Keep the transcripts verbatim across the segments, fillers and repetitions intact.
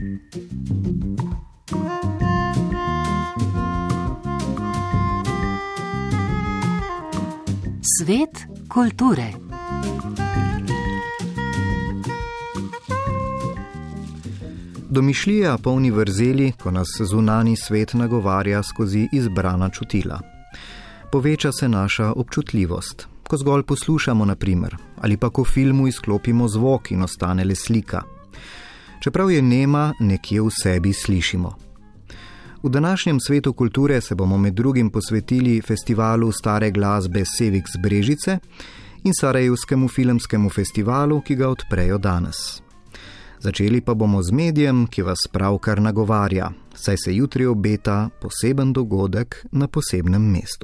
Svet kulture. Domišljija polni vrzeli, ko nas zunani svet nagovarja skozi izbrana čutila. Poveča se naša občutljivost, ko zgolj poslušamo, na primer, ali pa ko v filmu izklopimo zvok in ostane le slika. Čeprav je nema, nekje v sebi slišimo. V današnjem svetu kulture se bomo med drugim posvetili festivalu stare glasbe Sevik z Brežice in Sarajevskemu filmskemu festivalu, ki ga odprejo danes. Začeli pa bomo z medijem, ki vas pravkar nagovarja, saj se jutri obeta poseben dogodek na posebnem mestu.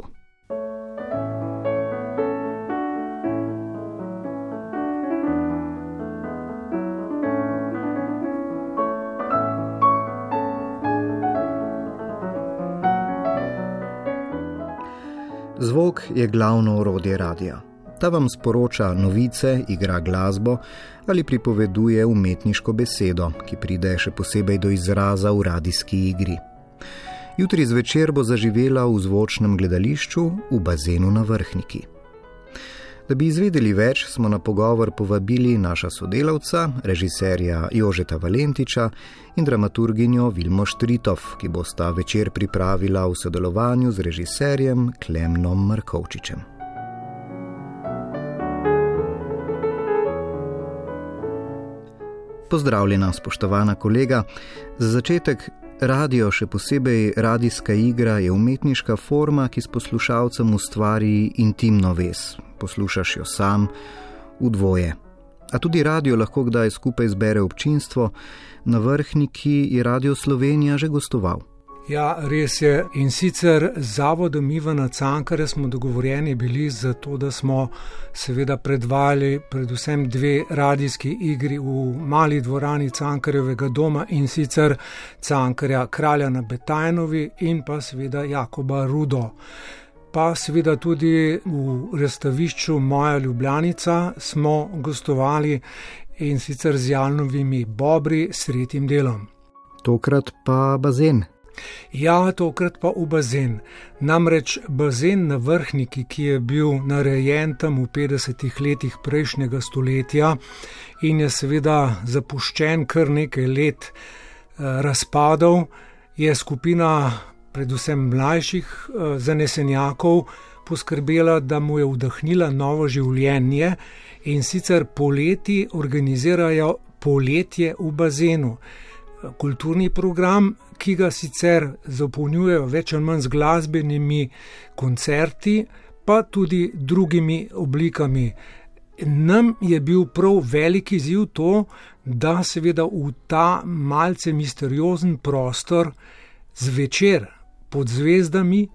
Zvok je glavno orodje radia. Ta vam sporoča novice, igra glasbo ali pripoveduje umetniško besedo, ki pride še posebej do izraza v radijski igri. Jutri zvečer bo zaživela v zvočnem gledališču v bazenu na Vrhniki. Da bi izvedeli več, smo na pogovor povabili naša sodelavca, režiserja Jožeta Valentiča in dramaturginjo Vilmo Štritov, ki bosta večer pripravila v sodelovanju z režiserjem Klemnom Markovčičem. Pozdravljena, spoštovana kolega. Za začetek, radio, še posebej radijska igra, je umetniška forma, ki s poslušalcem ustvari intimno vez. Poslušaš jo sam, v dvoje. A tudi radio lahko kdaj skupaj zbere občinstvo. Na Vrhniki je Radio Slovenija že gostoval. Ja, res je. In sicer z Zavodom Ivana Cankarja smo dogovorjeni bili za to, da smo seveda predvajali predvsem dve radijski igri v mali dvorani Cankarjevega doma, in sicer Cankarja Kralja na Betajnovi in pa seveda Jakoba Rudo. Pa seveda tudi v razstavišču Moja Ljubljanica smo gostovali, in sicer z Jalnovimi Bobri s tretjim delom. Tokrat pa bazen. Ja, tokrat pa v bazen. Namreč bazen na Vrhniki, ki je bil narejen tam v petdesetih letih prejšnjega stoletja in je seveda zapuščen kar nekaj let razpadov, je skupina predvsem mlajših zanesenjakov poskrbela, da mu je vdahnila novo življenje, in sicer poleti organizirajo poletje v bazenu. Kulturni program, ki ga sicer zapolnjujejo več ali manj z glasbenimi koncerti, pa tudi drugimi oblikami. Nam je bil prav velik izziv to, da seveda v ta malce misteriozen prostor zvečer pod zvezdami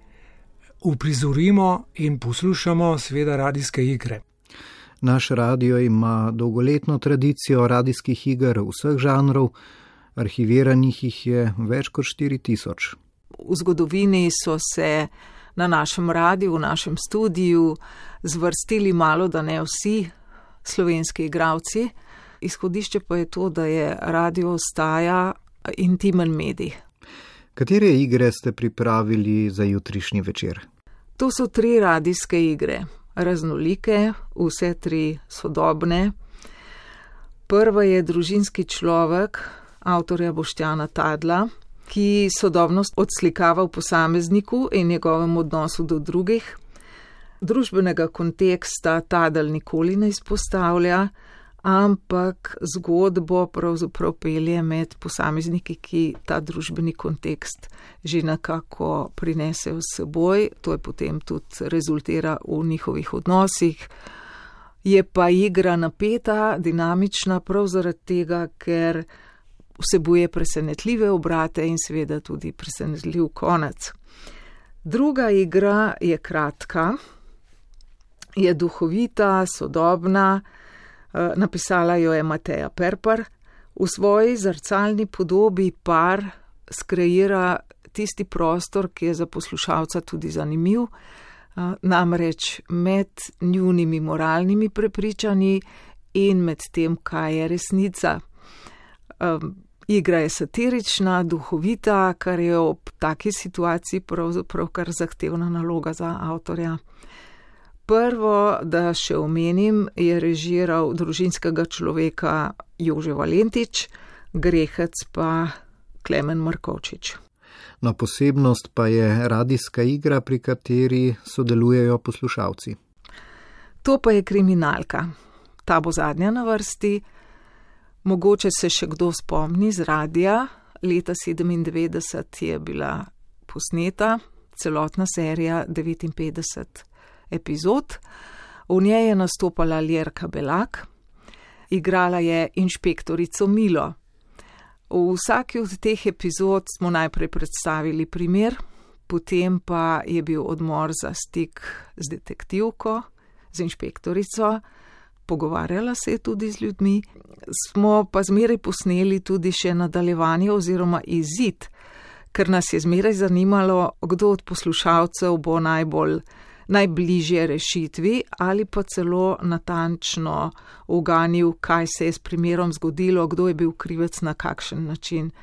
uprizorimo in poslušamo seveda radijske igre. Naš radio ima dolgoletno tradicijo radijskih iger vseh žanrov. Arhiviranih jih je več kot štiri tisoč. V zgodovini so se na našem radiju, v našem studiu zvrstili malo, da ne vsi slovenski igralci. Izhodišče pa je to, da je radio ostaja intimen medij. Katere igre ste pripravili za jutrišnji večer? To so tri radijske igre, raznolike, vse tri sodobne. Prva je Družinski človek avtorja Boštjana Tadla, ki sodobnost odslikava v posamezniku in njegovem odnosu do drugih. Družbenega konteksta Tadl nikoli ne izpostavlja, ampak zgodbo pravzaprav pelje med posamezniki, ki ta družbeni kontekst že nekako prinesejo s seboj. To je potem tudi rezultira v njihovih odnosih. Je pa igra napeta, dinamična, prav zaradi tega, ker vsebuje presenetljive obrate in seveda tudi presenetljiv konec. Druga igra je kratka, je duhovita, sodobna, napisala jo je Mateja Perpar. V svoji zrcalni podobi par skreira tisti prostor, ki je za poslušalca tudi zanimiv, namreč med njunimi moralnimi prepričanji in med tem, kaj je resnica. Igra je satirična, duhovita, kar je ob taki situaciji pravzaprav kar zahtevna naloga za avtorja. Prvo, da še omenim, je režiral Družinskega človeka Jože Valentič, Grehec pa Klemen Markovčič. No, posebnost pa je radijska igra, pri kateri sodelujejo poslušalci. To pa je kriminalka. Ta bo zadnja na vrsti. Mogoče se še kdo spomni z radija. Leta sedemindevetdeset je bila posneta celotna serija devetinpetdeset epizod. V njej je nastopala Ljerka Belak. Igrala je inšpektorico Milo. V vsaki od teh epizod smo najprej predstavili primer, potem pa je bil odmor za stik z detektivko, z inšpektorico, pogovarjala se je tudi z ljudmi, smo pa zmeraj posneli tudi še nadaljevanje oziroma izid, ker nas je zmeraj zanimalo, kdo od poslušalcev bo najbolj najbližje rešitvi ali pa celo natančno uganil, kaj se je s primerom zgodilo, kdo je bil krivec na kakšen način.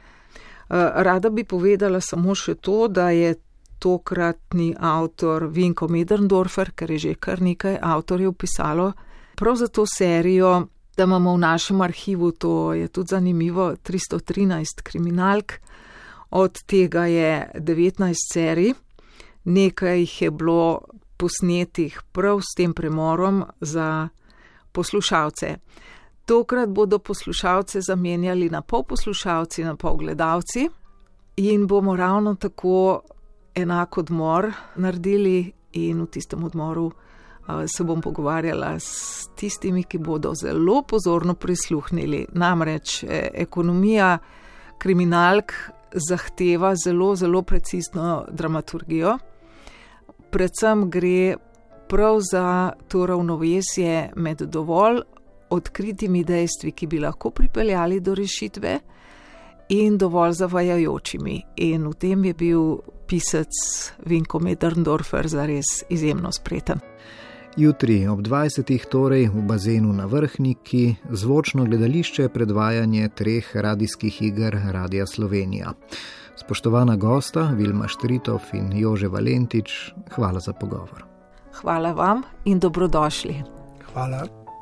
Rada bi povedala samo še to, da je tokratni avtor Vinko Möderndorfer, ker je že kar nekaj avtorjev pisalo, prav za to serijo, da imamo v našem arhivu, to je tudi zanimivo, tristo trinajst kriminalk, od tega je devetnajst serij, nekaj jih je bilo posnetih prav s tem premorom za poslušalce. Tokrat bodo poslušalce zamenjali na pol poslušalci, na pol gledalci in bomo ravno tako enak odmor naredili in v tistem odmoru uh, se bom pogovarjala s tistimi, ki bodo zelo pozorno prisluhnili. Namreč eh, ekonomija kriminalk zahteva zelo, zelo precizno dramaturgijo. Predvsem gre prav za to ravnovesje med dovolj odkritimi dejstvi, ki bi lahko pripeljali do rešitve, in dovolj zavajajočimi. In v tem je bil pisec Vinko Möderndorfer zares izjemno spreten. Jutri ob dvajsetih torej v bazenu na Vrhniki zvočno gledališče predvajanje treh radijskih iger Radia Slovenija. Spoštovana gosta, Vilma Štritov in Jože Valentič, hvala za pogovor. Hvala vam in dobrodošli. Hvala.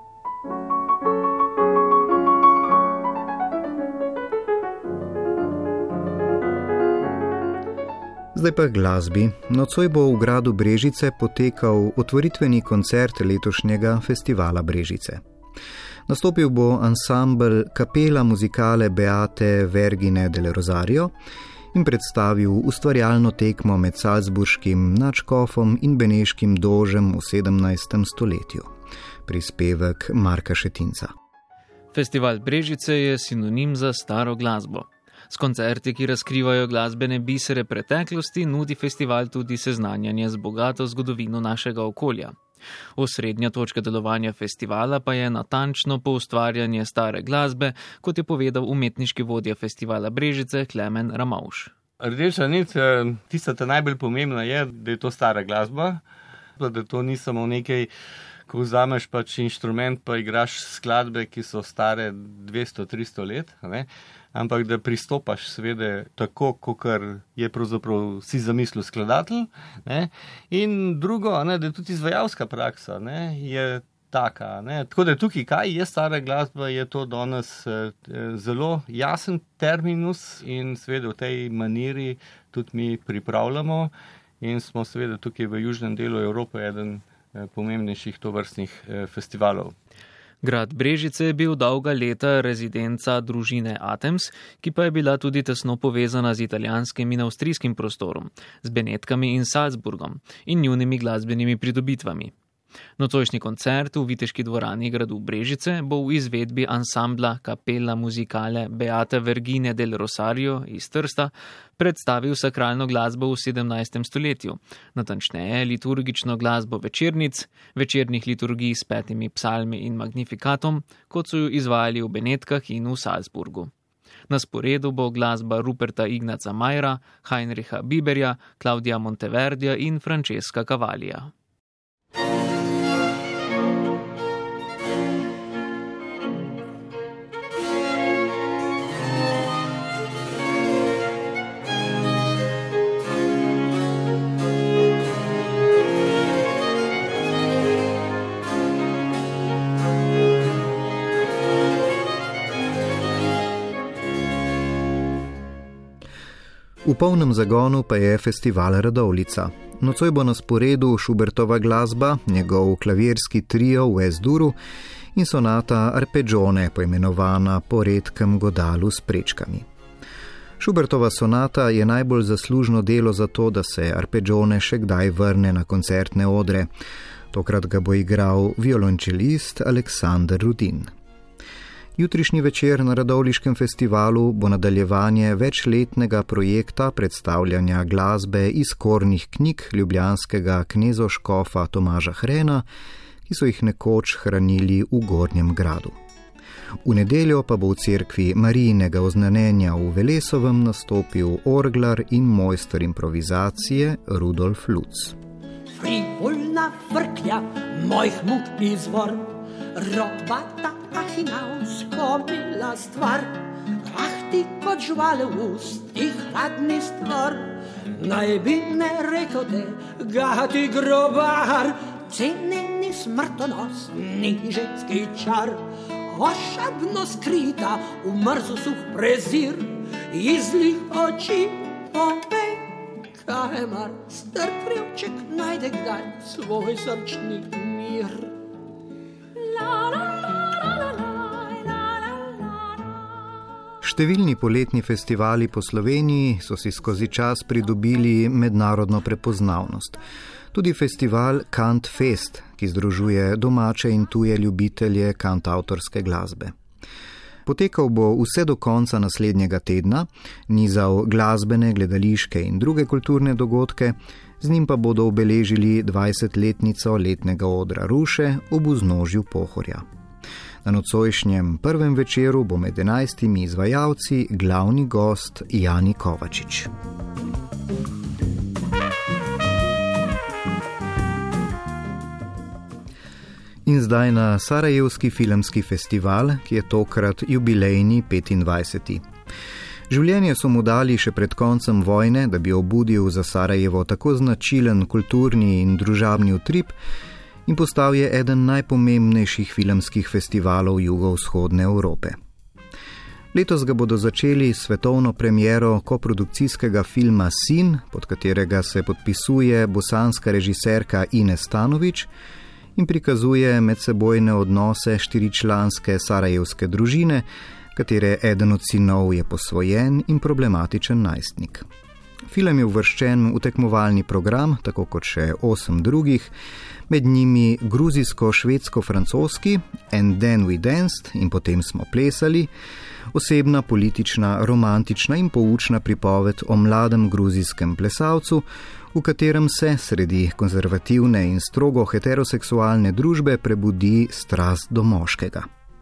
Zdaj pa glasbi. Nocoj bo v gradu Brežice potekal otvoritveni koncert letošnjega festivala Brežice. Nastopil bo ansambel Capella Musicale Beate Vergine del Rosario in predstavil ustvarjalno tekmo med salzburškim nadškofom in beneškim dožem v sedemnajstem stoletju. Prispevek Marka Šetinca. Festival Brežice je sinonim za staro glasbo. S koncerti, ki razkrivajo glasbene bisere preteklosti, nudi festival tudi seznanjanje z bogato zgodovino našega okolja. Osrednja točka delovanja festivala pa je natančno poustvarjanje stare glasbe, kot je povedal umetniški vodja festivala Brežice Klemen Ramovš. Rdeča nit, tista ta najbolj pomembna je, da je to stara glasba, da to ni samo nekaj, ko vzameš pač inštrument pa igraš skladbe, ki so stare dvesto tristo let, ne? Ampak da pristopaš seveda tako, kakor je pravzaprav si zamislil skladatelj, ne? In drugo, ne, da je tudi izvajalska praksa, ne, je taka. Ne? Tako da tukaj, kaj je stara glasba, je to danes eh, zelo jasen terminus in seveda v tej maniri tudi mi pripravljamo in smo seveda tukaj v južnem delu Evrope eden eh, pomembnejših tovrstnih eh, festivalov. Grad Brežice je bil dolga leta rezidenca družine Atems, ki pa je bila tudi tesno povezana z italijanskim in avstrijskim prostorom, z Benetkami in Salzburgom in njunimi glasbenimi pridobitvami. Nocojšnji koncert v Viteški dvorani gradu Brežice bo v izvedbi ansambla Capella Musicale Beate Vergine del Rosario iz Trsta predstavil sakralno glasbo v sedemnajstem stoletju, natančneje liturgično glasbo večernic, večernih liturgij s petimi psalmi in magnifikatom, kot so jo izvajali v Benetkah in v Salzburgu. Na sporedu bo glasba Ruperta Ignaca Mayra, Heinricha Biberja, Claudia Monteverdija in Francesca Cavallia. V polnem zagonu pa je festival Radovljica. Nocoj bo na sporedu Schubertova glasba, njegov klavirski trio v Es-duru in sonata Arpeggione, poimenovana po redkem godalu s prečkami. Schubertova sonata je najbolj zaslužno delo za to, da se Arpeggione še kdaj vrne na koncertne odre. Tokrat ga bo igral violončelist Aleksander Rudin. Jutrišnji večer na Radovljiškem festivalu bo nadaljevanje večletnega projekta predstavljanja glasbe iz kornih knjig ljubljanskega knezoškofa Tomaža Hrena, ki so jih nekoč hranili v Gornjem gradu. V nedeljo pa bo v cerkvi Marijinega oznanjenja v Velesovem nastopil orglar in mojster improvizacije Rudolf Lutz. Frivolna vrklja mojih muk izvor, robata ahinavsko mila stvar, rahti kot žval v ustih hladni stvor, naj bi ne rekel te gati grobar, cenjeni smrtonosni ženski čar, ošabno skrita v mrzu suh prezir, iz zlih oči povej, kaj mar star krivček najde kdaj svoj srčni mir. La, la, la, la, la, la, la, la. Številni poletni festivali po Sloveniji so si skozi čas pridobili mednarodno prepoznavnost. Tudi festival Kant Fest, ki združuje domače in tuje ljubitelje kantavtorske glasbe. Potekal bo vse do konca naslednjega tedna, nizal glasbene, gledališke in druge kulturne dogodke, z njim pa bodo obeležili dvajsetletnico letnega odra Ruše ob vznožju Pohorja. Na nocojšnjem prvem večeru bo med enajstimi izvajalci glavni gost Jani Kovačič. In zdaj na Sarajevski filmski festival, ki je tokrat jubilejni petindvajseti. Življenje so mu dali še pred koncem vojne, da bi obudil za Sarajevo tako značilen kulturni in družabni utrip in postal je eden najpomembnejših filmskih festivalov jugovzhodne Evrope. Letos ga bodo začeli s svetovno premiero koprodukcijskega filma Sin, pod katerega se podpisuje bosanska režiserka Ines Stanović, in prikazuje medsebojne odnose štiričlanske sarajevske družine, katere eden od sinov je posvojen in problematičen najstnik. Film je uvrščen v tekmovalni program, tako kot še osem drugih, med njimi gruzijsko-švedsko-francoski And Then We Danced in Potem smo plesali, osebna, politična, romantična in poučna pripoved o mladem gruzijskem plesalcu, v katerem se sredi konzervativne in strogo heteroseksualne družbe prebudi strast do moškega.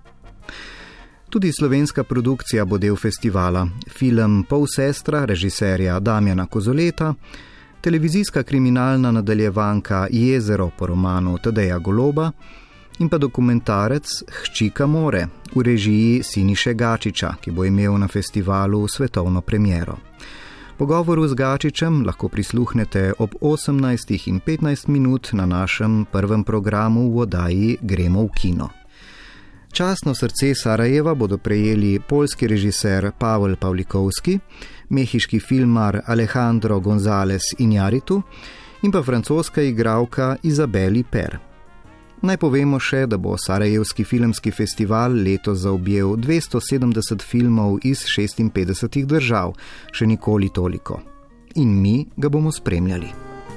Tudi slovenska produkcija bo del festivala, film Polsestra režiserja Damjana Kozoleta, televizijska kriminalna nadaljevanka Jezero po romanu Tadeja Goloba in pa dokumentarec Hčika more v režiji Siniše Gačiča, ki bo imel na festivalu svetovno premiero. Pogovoru z Gačičem lahko prisluhnete ob osemnajstih in petnajst minut na našem prvem programu v oddaji Gremo v kino. Častno srce Sarajeva bodo prejeli poljski režiser Pavel Pavlikovski, mehiški filmar Alejandro González Iñárritu in pa francoska igralka Isabelle Per. Naj povemo še, da bo Sarajevski filmski festival letos zaobjel dvesto sedemdeset filmov iz šestinpetdesetih držav, še nikoli toliko. In mi ga bomo spremljali.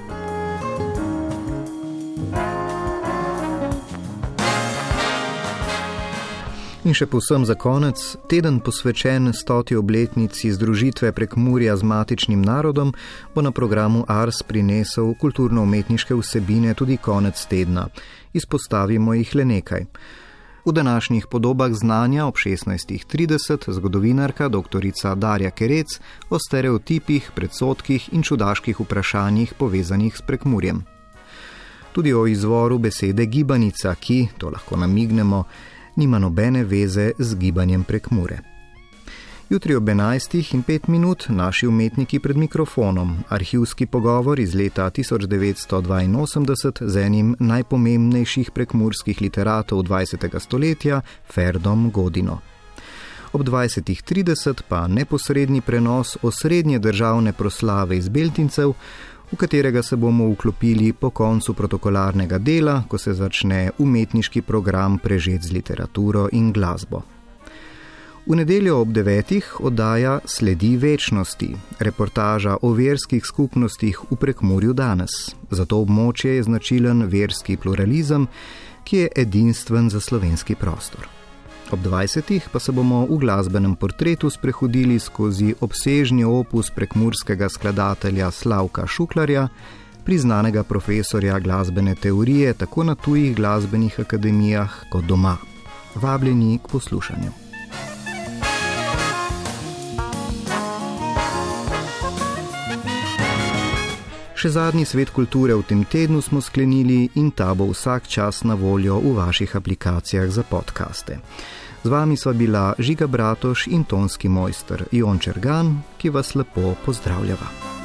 In še povsem za konec, teden posvečen stoti obletnici združitve Prekmurja z matičnim narodom bo na programu Ars prinesel kulturno-umetniške vsebine tudi konec tedna. Izpostavimo jih le nekaj. V današnjih podobah znanja ob šestnajstih trideset zgodovinarka doktorica Darja Kerec o stereotipih, predsodkih in čudaških vprašanjih povezanih s Prekmurjem. Tudi o izvoru besede gibanica, ki, to lahko namignemo, nima nobene veze z gibanjem Prekmure. Jutri ob enajstih in pet minut naši umetniki pred mikrofonom, arhivski pogovor iz leta tisoč devetsto dvainosemdeset z enim najpomembnejših prekmurskih literatov dvajsetega stoletja, Ferdom Godino. Ob dvajsetih trideset pa neposredni prenos osrednje državne proslave iz Beltincev, v katerega se bomo vklopili po koncu protokolarnega dela, ko se začne umetniški program prežet z literaturo in glasbo. V nedeljo ob devetih oddaja Sledi večnosti, reportaža o verskih skupnostih v Prekmurju danes. Za to območje je značilen verski pluralizem, ki je edinstven za slovenski prostor. Ob dvajsetih pa se bomo v glasbenem portretu sprehodili skozi obsežni opus prekmurskega skladatelja Slavka Šuklarja, priznanega profesorja glasbene teorije tako na tujih glasbenih akademijah kot doma. Vabljeni k poslušanju. Še zadnji Svet kulture v tem tednu smo sklenili in ta bo vsak čas na voljo v vaših aplikacijah za podcaste. Z vami sva bila Žiga Bratoš in tonski mojster Jon Čergan, ki vas lepo pozdravljava.